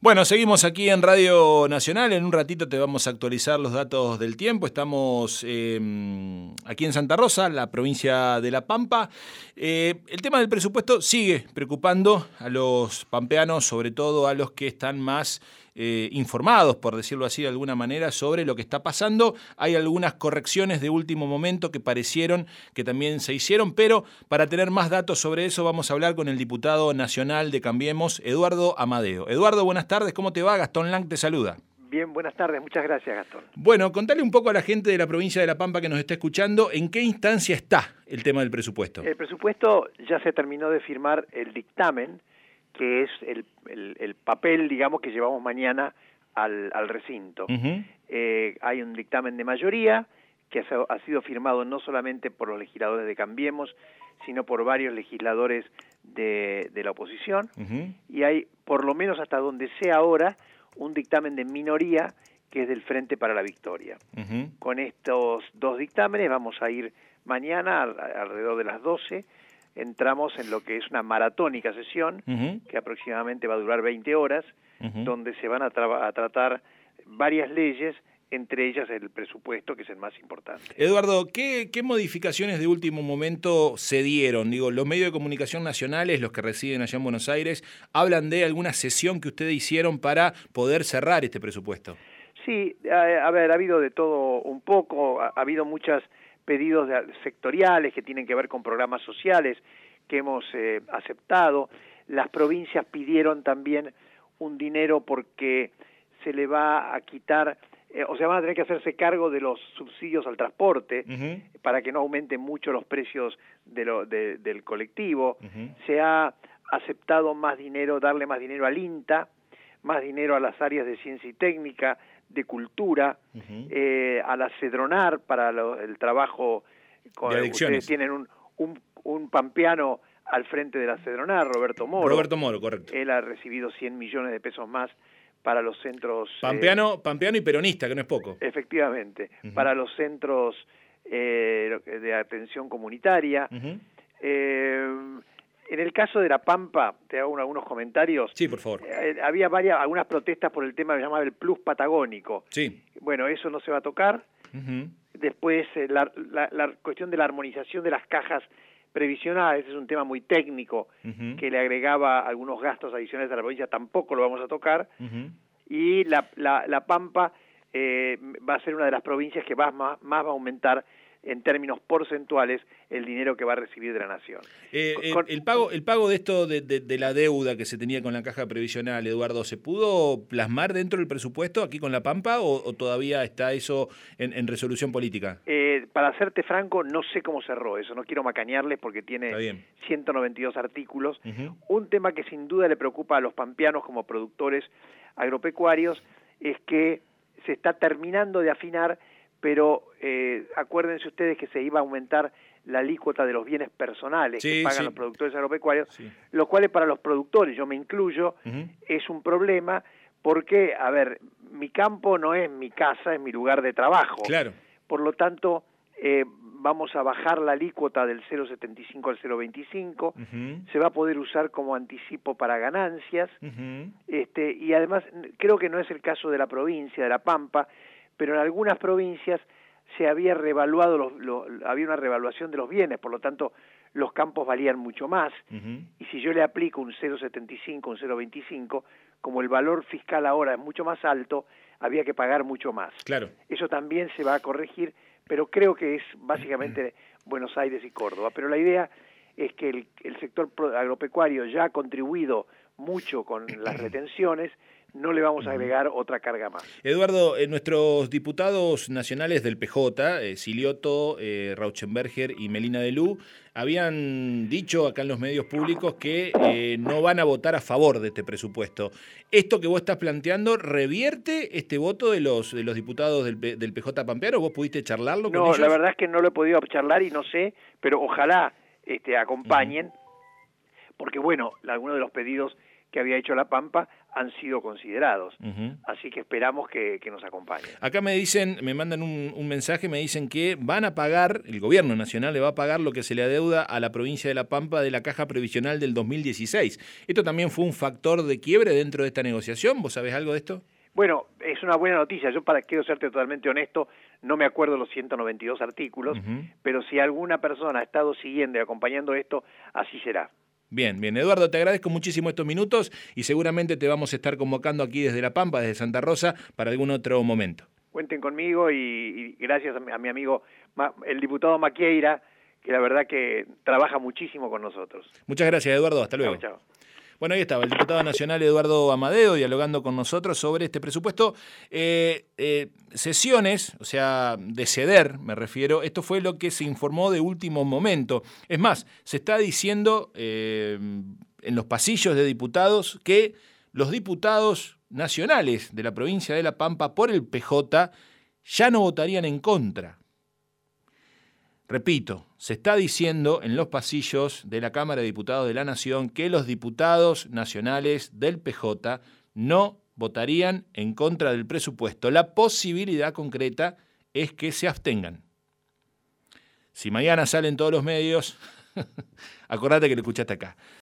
Bueno, seguimos aquí en Radio Nacional. En un ratito te vamos a actualizar los datos del tiempo. Estamos aquí en Santa Rosa, la provincia de La Pampa. El tema del presupuesto sigue preocupando a los pampeanos, sobre todo a los que están más informados, por decirlo así de alguna manera, sobre lo que está pasando. Hay algunas correcciones de último momento que parecieron que también se hicieron, pero para tener más datos sobre eso vamos a hablar con el diputado nacional de Cambiemos, Eduardo Amadeo. Eduardo, buenas tardes, ¿cómo te va? Gastón Lang te saluda. Bien, buenas tardes, muchas gracias, Gastón. Bueno, contale un poco a la gente de la provincia de La Pampa que nos está escuchando, ¿en qué instancia está el tema del presupuesto? El presupuesto ya se terminó de firmar el dictamen, que es el papel, digamos, que llevamos mañana al recinto. Hay un dictamen de mayoría que ha sido firmado no solamente por los legisladores de Cambiemos, sino por varios legisladores de la oposición, y hay, por lo menos hasta donde sé ahora, un dictamen de minoría que es del Frente para la Victoria. Con estos dos dictámenes vamos a ir mañana alrededor de las 12, entramos en lo que es una maratónica sesión que aproximadamente va a durar 20 horas, donde se van a tratar varias leyes, entre ellas el presupuesto, que es el más importante. Eduardo, ¿qué modificaciones de último momento se dieron? Digo, los medios de comunicación nacionales, los que residen allá en Buenos Aires, hablan de alguna sesión que ustedes hicieron para poder cerrar este presupuesto. Sí, a ver, ha habido de todo un poco, ha habido muchos pedidos sectoriales que tienen que ver con programas sociales que hemos aceptado. Las provincias pidieron también un dinero porque se le va a quitar, o sea, van a tener que hacerse cargo de los subsidios al transporte para que no aumenten mucho los precios del colectivo. Se ha aceptado más dinero, darle más dinero al INTA, más dinero a las áreas de ciencia y técnica, de cultura, a la Cedronar para el trabajo. Ustedes tienen un pampeano al frente de la Cedronar, Roberto Moro. Roberto Moro, correcto. Él ha recibido 100 millones de pesos más para los centros... Pampeano y peronista, que no es poco. Efectivamente, para los centros de atención comunitaria. En el caso de La Pampa, te hago algunos comentarios. Sí, por favor. Había algunas protestas por el tema que se llamaba el plus patagónico. Sí. Bueno, eso no se va a tocar. Después, la cuestión de la armonización de las cajas previsionales es un tema muy técnico que le agregaba algunos gastos adicionales a la provincia, tampoco lo vamos a tocar. Y la Pampa va a ser una de las provincias que más va a aumentar en términos porcentuales el dinero que va a recibir de la Nación. El pago de esto, de la deuda que se tenía con la caja previsional, Eduardo, ¿se pudo plasmar dentro del presupuesto aquí con La Pampa o todavía está eso en resolución política? Para serte franco, no sé cómo cerró eso, no quiero macanearles porque tiene 192 artículos. Un tema que sin duda le preocupa a los pampeanos como productores agropecuarios es que se está terminando de afinar, pero acuérdense ustedes que se iba a aumentar la alícuota de los bienes personales que pagan los productores agropecuarios, lo cual para los productores, yo me incluyo, es un problema porque, a ver, mi campo no es mi casa, es mi lugar de trabajo. Claro. Por lo tanto, vamos a bajar la alícuota del 0,75 al 0,25, se va a poder usar como anticipo para ganancias, y además creo que no es el caso de la provincia de La Pampa, pero en algunas provincias se había revaluado había una revaluación de los bienes, por lo tanto los campos valían mucho más, y si yo le aplico un 0,75, un 0,25, como el valor fiscal ahora es mucho más alto, había que pagar mucho más. Claro. Eso también se va a corregir, pero creo que es básicamente Buenos Aires y Córdoba. Pero la idea es que el sector agropecuario ya ha contribuido mucho con las retenciones, no le vamos a agregar otra carga más. Eduardo, nuestros diputados nacionales del PJ, Silioto, Rauschenberger y Melina de Lú, habían dicho acá en los medios públicos que no van a votar a favor de este presupuesto. ¿Esto que vos estás planteando revierte este voto de los diputados del PJ pampeano? ¿Vos pudiste charlarlo con ellos? No, la verdad es que no lo he podido charlar y no sé, pero ojalá acompañen, porque bueno, algunos de los pedidos que había hecho La Pampa han sido considerados. Uh-huh. Así que esperamos que nos acompañen. Acá me dicen, me mandan un mensaje, me dicen que van a pagar, el gobierno nacional le va a pagar lo que se le adeuda a la provincia de La Pampa de la caja previsional del 2016. ¿Esto también fue un factor de quiebre dentro de esta negociación? ¿Vos sabés algo de esto? Bueno, es una buena noticia. Yo, quiero serte totalmente honesto, no me acuerdo los 192 artículos, uh-huh, pero si alguna persona ha estado siguiendo y acompañando esto, así será. Bien, bien. Eduardo, te agradezco muchísimo estos minutos y seguramente te vamos a estar convocando aquí desde La Pampa, desde Santa Rosa, para algún otro momento. Cuenten conmigo y gracias a mi amigo, el diputado Maquieira, que la verdad que trabaja muchísimo con nosotros. Muchas gracias, Eduardo. Hasta luego. Chao, chao. Bueno, ahí estaba el diputado nacional Eduardo Amadeo dialogando con nosotros sobre este presupuesto. Sesiones, o sea, de ceder, me refiero, esto fue lo que se informó de último momento. Es más, se está diciendo en los pasillos de diputados que los diputados nacionales de la provincia de La Pampa por el PJ ya no votarían en contra. Repito, se está diciendo en los pasillos de la Cámara de Diputados de la Nación que los diputados nacionales del PJ no votarían en contra del presupuesto. La posibilidad concreta es que se abstengan. Si mañana salen todos los medios, acordate que lo escuchaste acá.